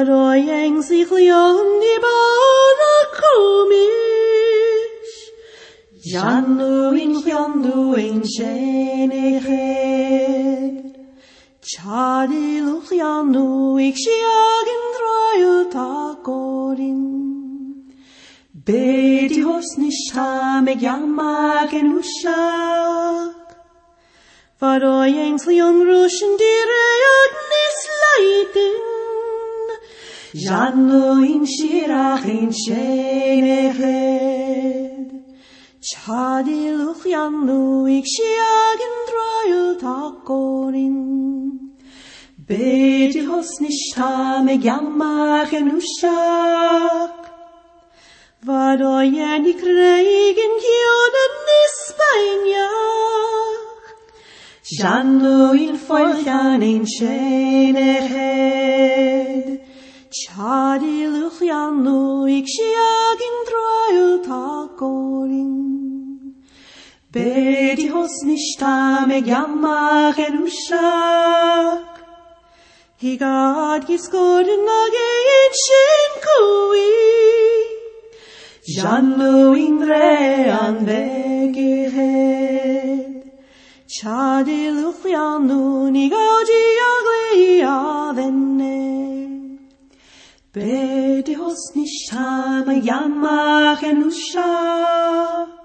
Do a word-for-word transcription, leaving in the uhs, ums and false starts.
Varoyeng sich lion di bana komish. Janu in chiondu in sheneched. Chadi luchianu ik shiagin droyu takorin. Bedi hos nishtame yamagen ushak. Varoyeng lion rushen direyag nisleiten. Janu in shirach in sheneched. Chadi luchianu ik shiagin droyu takorin. Bedi hos nishtame yamagen ushak. Varoyen ik regen kjoden nispainjach. Janu in folchan in sheneched. Chadi luchianu ik shiagin droyu takorin. Bedi hos nishtame yamagen ushak. Higad giskoden agein shen kui. Janu in rean vegehed. Chadi luchianu nigauji agli avenne. Bedi hos nishtame yamagen ushak.